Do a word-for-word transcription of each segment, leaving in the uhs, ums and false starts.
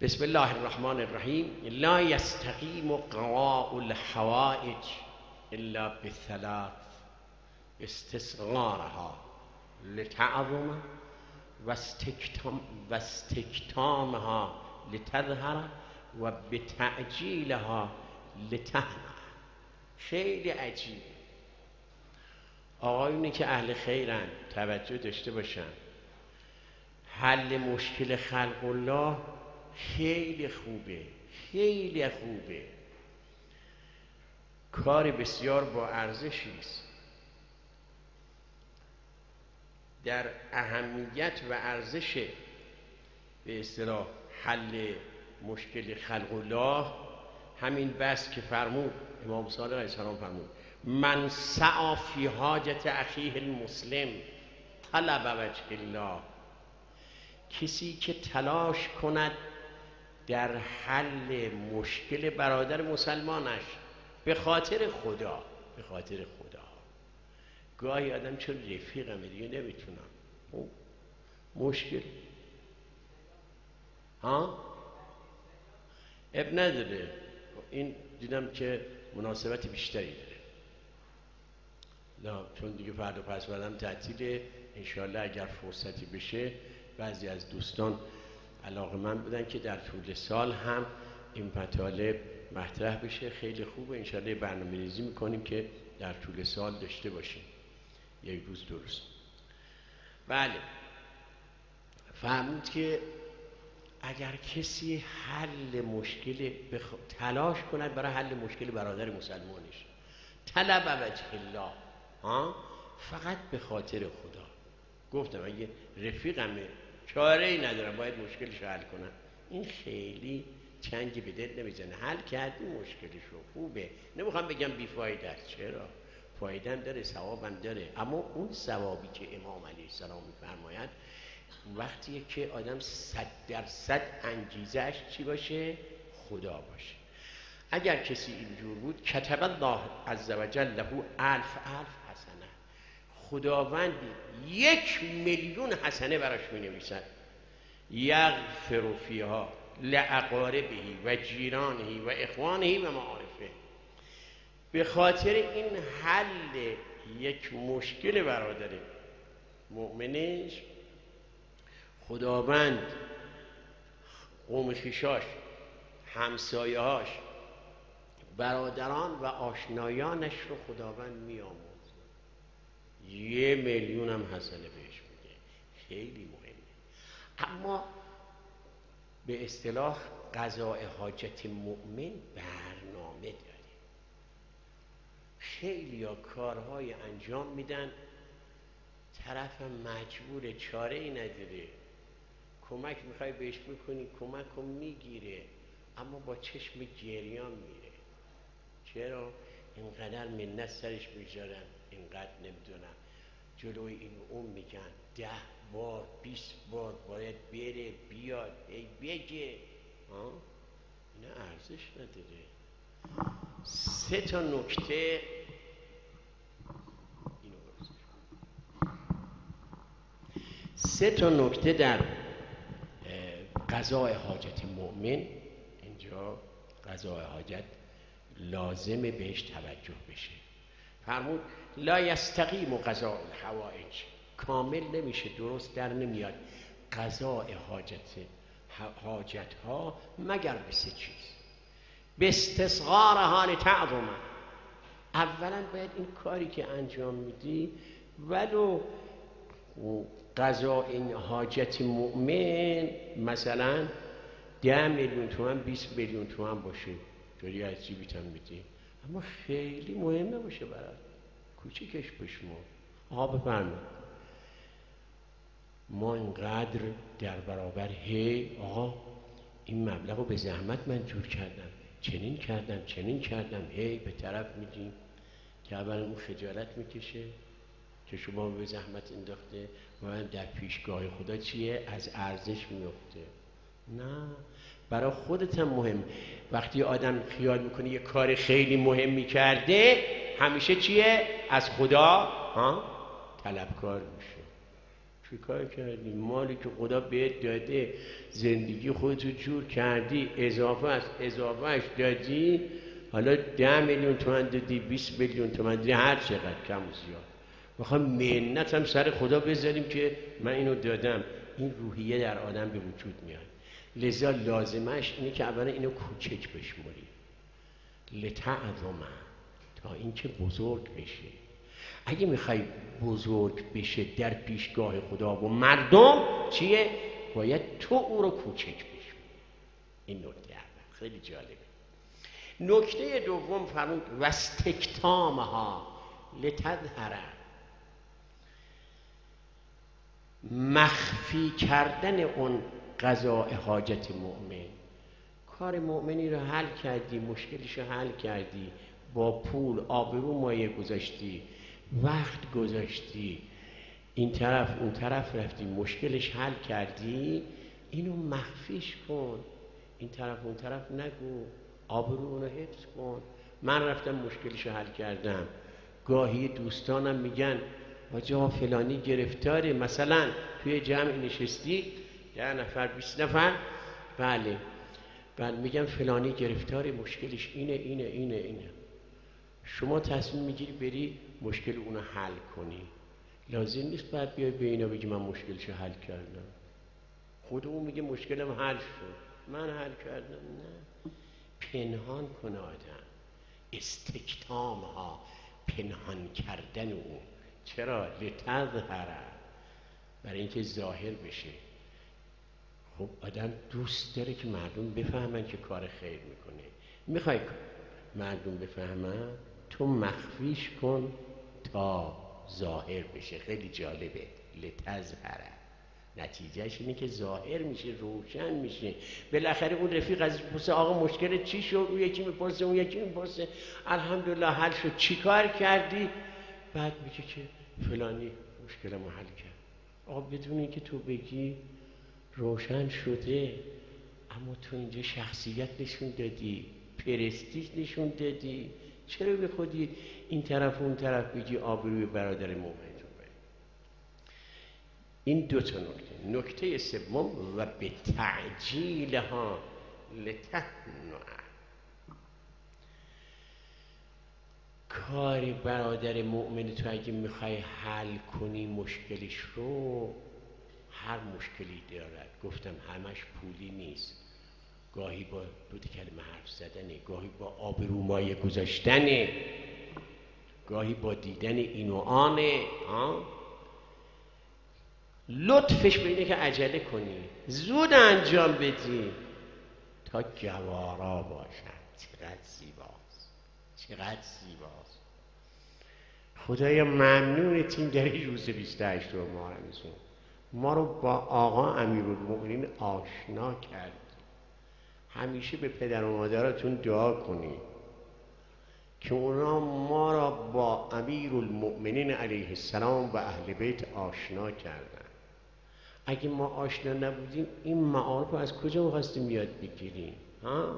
بسم الله الرحمن الرحیم. لا یستقیم قضاء الحوائج الا بثلاث: استصغارها لتعظم و استکتامها لتظهر و بتعجیلها لتهنأ. خیلی عجیبه. آقایونی که اهل خیرن توجه داشته باشن. حل مشکل خلق الله خیلی خوبه، خیلی خوبه، کار بسیار با ارزشی است. در اهمیت و ارزش به اصطلاح حل مشکل خلق الله همین بس که فرمود امام صادق علیه السلام فرمود: من سعی فی حاجت اخیه المسلم طلب وجه الله. کسی که تلاش کند در حل مشکل برادر مسلمانش به خاطر خدا، به خاطر خدا. گاهی آدم چون رفیقمه دیگه نمیتونم مشکل ها اب نداره. این دیدم که مناسبت بیشتری داره. نه چون دیگه فردا پس بعدم تعطیله، انشالله اگر فرصتی بشه بعضی از دوستان علاقه‌مند بودن که در طول سال هم این مطالب مطرح بشه. خیلی خوبه. انشالله برنامه‌ریزی میکنیم که در طول سال داشته باشیم یک روز دو روز. بله، فهمید که اگر کسی حل مشکل بخ... تلاش کند برای حل مشکل برادر مسلمانش، طلب وجه الله، ها، فقط به خاطر خدا. گفتم اگه رفیقمه چاره ای ندارم باید مشکلش حل کنم، این خیلی چنگی به دل نمیزنه. حل کردی مشکلشو، خوبه. نمیخوام بگم بیفایده است، چرا؟ فایده هم داره، ثوابم داره. اما اون ثوابی که امام علیه السلام میفرماید وقتیه که آدم صد درصد انگیزش چی باشه؟ خدا باشه. اگر کسی اینجور بود کتب الله عز وجل له الف الف حسنه، خداوند یک میلیون حسنه براش می نویسد. یغفر فیها لاقاربه و جیرانه و اخوانه و معارفه. به خاطر این حل یک مشکل برادر مؤمنش خداوند قوم خویشاش، همسایه‌هاش، برادران و آشنایانش رو خداوند میآمرزه. یه میلیون هم حسنه بهش میده. خیلی مهمه. اما به اصطلاح قضاء حاجت مؤمن برنامه داره. خیلی ها کارهای انجام میدن، طرف مجبور، چاره ای نداره، کمک میخوای بهش میکنی، کمک رو میگیره اما با چشم گریان میره. چرا؟ اینقدر منت سرش میذارن، اینقدر نمیدونم جلوی این اون میگن، ده بار بیست بار باید بره بیاد ای بگه، ها، اینا ارزش نداره. سه تا نکته اینو سه تا نکته در قضاء حاجت مؤمن، اینجا قضاء حاجت لازمه بهش توجه بشه. فرمود لا یستقیم قضاء الحوائج، کامل نمیشه، درست در نمیاد قضاء حاجت حاجت ها مگر به سه چیز: به استصغارها لتعظم. اولا باید این کاری که انجام میدی ولو قضاء این حاجت مؤمن مثلا ده میلیون تومان بیست میلیون تومان باشه، داری از جیبیت هم میدی، اما خیلی مهم نباشه برات، کوچیکش بشمار. آقا بفرمایید ما اینقدر در برابر هی آقا این مبلغ رو به زحمت من جور کردم، چنین کردم چنین کردم، هی به طرف میدیم که اولا اون خجالت میکشه که شما به زحمت انداخته و من در پیشگاه خدا چیه؟ از ارزش میفته. نه، برای خودت هم مهم. وقتی آدم خیال میکنه یه کار خیلی مهمی کرده همیشه چیه؟ از خدا ها طلبکار میشه. چیکار کردی؟ مالی که خدا بهت داده، زندگی خودتو جور کردی، اضافه است اضافهش دادی، حالا ده میلیون تومن دادی، بیست میلیون تومن دادی، هر چقدر کم و زیاد، میخوام منت هم سر خدا بذاریم که من اینو دادم. این روحیه در آدم به وجود میاد. لذا لازمش اینه که اولا اینو کوچک بشموری، لتعظمه، تا اینکه بزرگ بشه. اگه میخوای بزرگ بشه در پیشگاه خدا و مردم چیه؟ باید تو او رو کوچک بشموری. این نکته اول خیلی جالبه. نکته دوم فرمود واستکتامها لتظهر، مخفی کردن اون قضاء حاجت مؤمن. کار مؤمنی رو حل کردی، مشکلش رو حل کردی، با پول آبرو مایه گذاشتی، وقت گذاشتی، این طرف اون طرف رفتی، مشکلش حل کردی، اینو مخفیش کن، این طرف اون طرف نگو، آبرو اونو حفظ کن. من رفتم مشکلش رو حل کردم. گاهی دوستانم میگن آجا فلانی گرفتاره، مثلا توی جمع نشستی ده نفر بیست نفر، بله بله، میگم فلانی گرفتاره، مشکلش اینه اینه اینه اینه. شما تصمیم میگیری بری مشکل اونو حل کنی، لازم نیست بعد بیای به اینا بگی من مشکلشو حل کردم. خود اون میگه مشکلم حل شد، من حل کردم. نه، پنهان کنه آدم، استکتام ها، پنهان کردن اون. چرا؟ لتظهر، برای اینکه ظاهر بشه. خب آدم دوست داره که مردم بفهمن که کار خیر میکنه. میخوای مردم بفهمن، تو مخفیش کن تا ظاهر بشه. خیلی جالبه، لتظهر، نتیجهش اینه که ظاهر میشه، روشن میشه. بالاخره اون رفیق از پرسه آقا مشکل چی شد، اون یکی میپرسه اون یکی میپرسه، الحمدلله حل شد. چی کار کردی؟ بعد میگه که فلانی مشکلمو حل کرد. آقا بدون اینکه تو بگی روشن شده، اما تو اینجا شخصیت نشون دادی، پرستیژ نشون دادی. چرا به خودی این طرف و اون طرف بگی آبروی برادر مومن رو بری؟ این دو تا نکته. نکته سوم و به تعجیلها لتهنع، کار برادر مؤمن تو اگه میخوای حل کنی مشکلش رو، هر مشکلی دارد، گفتم همش پولی نیست، گاهی با دو کلمه حرف زدنه، گاهی با آبرو مایه گذاشتنه، گاهی با دیدن این و آنه. لطفش به اینه که عجله کنی، زود انجام بدی تا گوارا باشن. چقدر زیباست، چقدر زیباست. خدایا ممنونتیم داری روز بیست و هشتم ماه رمضان ما رو با آقا امیرالمؤمنین آشنا کرد. همیشه به پدر و مادراتون دعا کنید که اونا ما را با امیرالمؤمنین علیه السلام و اهل بیت آشنا کردن. اگه ما آشنا نبودیم این معارف از کجا می‌خواستیم یاد بگیریم؟ ها؟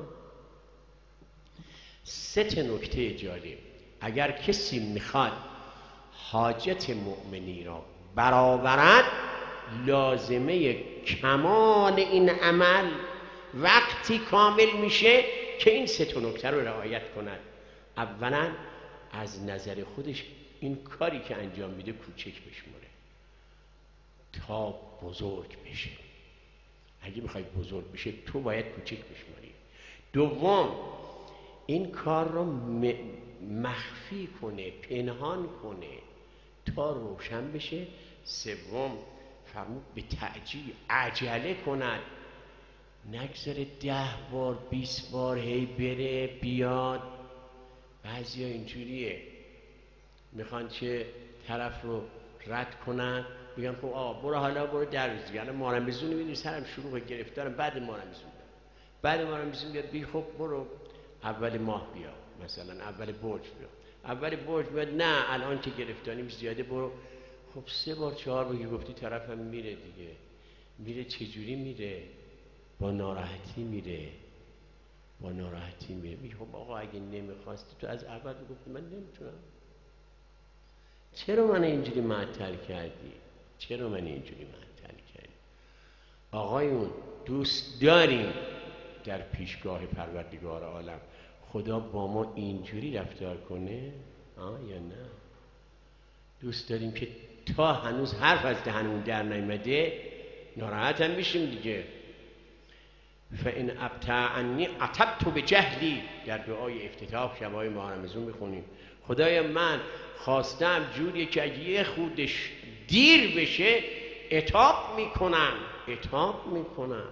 سه تا نکته جالب. اگر کسی میخواد حاجت مؤمنی را برآورد، لازمه کمال این عمل وقتی کامل میشه که این سه تا نکته رو رعایت کند. اولا از نظر خودش این کاری که انجام میده کوچک بشماره تا بزرگ بشه. اگه میخوای بزرگ بشه تو باید کوچک بشماری. دوم، این کار رو مخفی کنه، پنهان کنه تا روشن بشه. سوم فرمود به تعجیل، عجله کند، نگذاره ده بار بیست بار هی بره بیاد. بعضی ها اینجوریه، میخوان چه طرف رو رد کنن، بگن خب آقا برو حالا برو در روز دیگه، الان مارمزونی میدونی سرم شروع گرفتارم، بعد مارمزون بعد مارمزون بیاد بگی خب برو اول ماه بیا، مثلا اول برج بیا، اول برج بیاد، نه الان که گرفتاریم زیاده برو. خب سه بار چهار بار گفتی طرفم میره دیگه. میره چجوری میره؟ با ناراحتی میره، با ناراحتی میره. میگه خب آقا اگه نمیخواستی تو از اول گفتی من نمیتونم، چرا من اینجوری معطل کردی؟ چرا من اینجوری معطل کردی؟ آقایون دوست داریم در پیشگاه پروردگار عالم خدا با ما اینجوری رفتار کنه؟ آه یا نه؟ دوست داریم که تا هنوز حرف از دهنمون در نیامده ناراحت هم میشیم دیگه. فَإِنْ أَبْتَعَنِّي عَتَبْتُ بِجَهْلِي در دعای افتتاح شبای ماه رمضان میخونیم خدای من خواستم جوریه که اگه یه خودش دیر بشه عتاب میکنم عتاب میکنم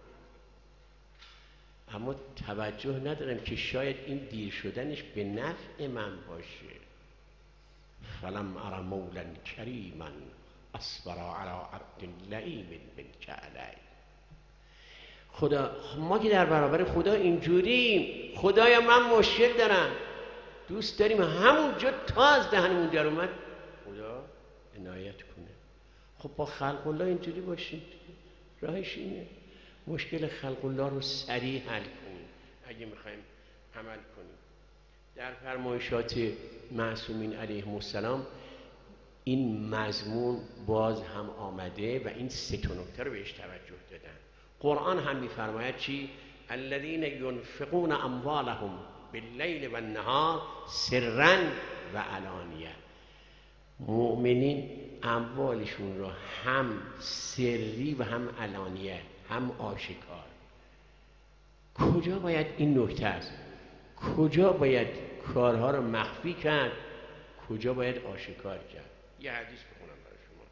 اما توجه ندارم که شاید این دیر شدنش به نفع من باشه. فلم ار مولا کریما اصبر علی عبد لئیم منک علی. خدا ما که در برابر خدا اینجوریم. خدایا من مشکل دارم، دوست داریم همونجا تا از دهنمون در اومد خدا عنایت کنه. خب با خلق الله اینجوری باشیم، راهش اینه مشکل خلق الله رو سریع حل کنیم اگه میخوایم عمل کنیم. در فرمایشات معصومین علیهم السلام این مضمون باز هم آمده و این سه تا نکته رو بهش توجه دادن. قرآن هم میفرماید چی؟ الذین ینفقون اموالهم باللیل و النهار سرا و علانیه. مؤمنین اموالشون رو هم سری و هم علانیه، هم آشکار. کجا باید این نکته است؟ کجا باید کارها رو مخفی کرد؟ کجا باید آشکار کرد؟ یه حدیث بخونم برای شما.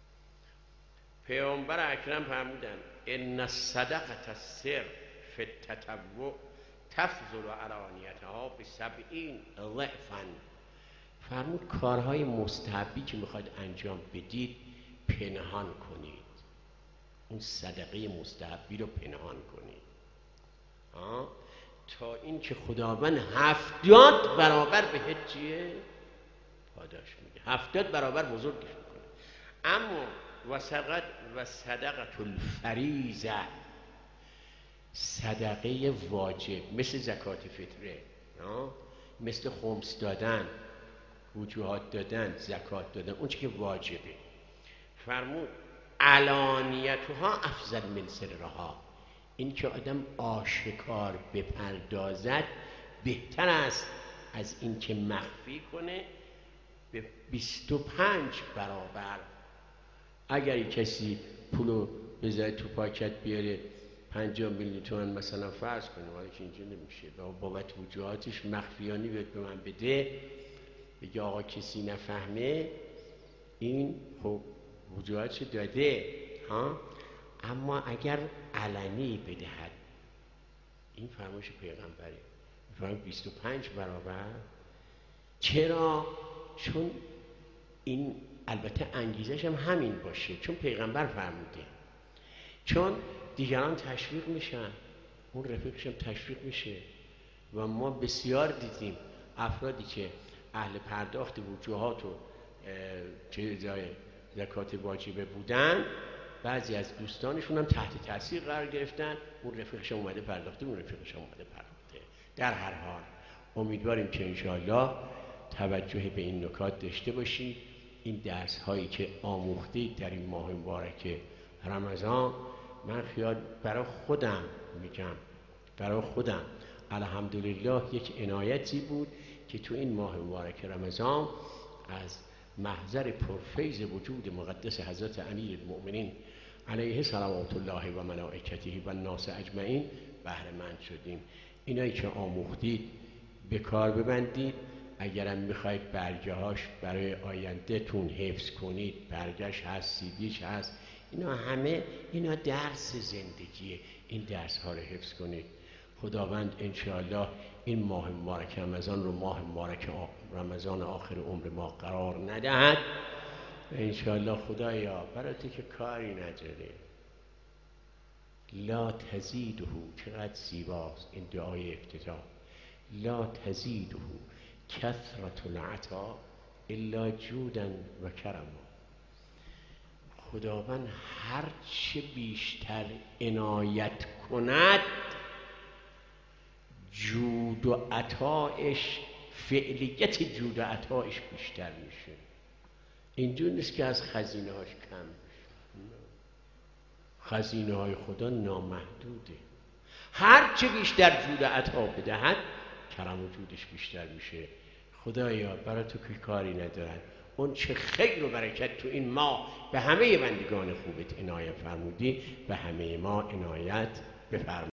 پیامبر اکرم فرمودن ان الصدقه السر فی التطوع تفضل علانیتها بسبعین ضعفا. فرمود کارهای مستحبی که میخواید انجام بدید پنهان کنید، اون صدقه مستحبی رو پنهان کنید آه؟ تا اینکه خداوند هفتاد برابر بهت چیه؟ پاداش میده، هفتاد برابر بزرگش میکنه. اما و صدقه و صدقه الفریضه، صدقه واجب مثل زکات فطره، مثل خمس دادن، وجوهات دادن، زکات دادن، اون چی که واجبه، فرمود علانیتها افضل من سرها. این که آدم آشکار بپردازد بهتر است از این که مخفی کنه به بیست و پنج برابر. اگر کسی پولو بذاره تو پاکت بیاره پنجاه میلیون تومان مثلا فرض کنیم، حالا که اینجا نمیشه، و بابت وجوهاتش مخفیانی بیاد به من بده، بگه آقا کسی نفهمه، این خب وجوهاتش داده ها. اما اگر علنی بدهد، این فرمایش پیغمبره، فرمود بیست و پنج برابر. چرا؟ چون این البته انگیزش هم همین باشه، چون پیغمبر فرموده، چون دیگران تشویق میشن، اون رفیقش هم تشویق میشه. و ما بسیار دیدیم افرادی که اهل پرداخت وجوهات و چه جای زکات واجبه بودن، بعضی از دوستانشون هم تحت تاثیر قرار گرفتن، اون رفیقش هم اومده پرداخته، اون رفیقش هم اومده پرداخته. در هر حال امیدواریم که انشاءالله توجه به این نکات داشته باشید. این درس هایی که آموختید در این ماه مبارک رمضان، من خیال برای خودم میگم، برای خودم الحمدلله یک عنایتی بود که تو این ماه مبارک رمضان از محضر پرفیض وجود مقدس حضرت امیر المؤمنین علیه صلوات الله و ملائکته و الناس اجمعین بهره مند شدیم. اینایی که آموختید به کار ببندید. اگرم میخواید برگه هاش برای آینده تون حفظ کنید، برگش هست، سیدیش هست، اینا همه اینا درس زندگیه. این درس ها رو حفظ کنید. خداوند انشاءالله این ماه مبارک رمضان رو ماه مبارک رمضان آخر عمر ما قرار ندهد. و انشاءالله خدایا برای تو که کاری نداره، لا تزیده، چقدر زیباست این دعای افتتاح، لا تزیده کثرت العطا الا جودا و کرما. خداوند هر چه بیشتر عنایت کند، جود و عطایش، فعلیت جود و عطایش بیشتر میشه. اینجور نیست که از خزینه هاش کم. خزینه های خدا نامحدوده. هر چه بیشتر جود عطا بدهد کرم و جودش بیشتر میشه. خدایا برای تو که کاری ندارن، اون چه خیر و برکت تو این ماه به همه بندگان خوبت عنایت فرمودی، به همه ما عنایت بفرمایید.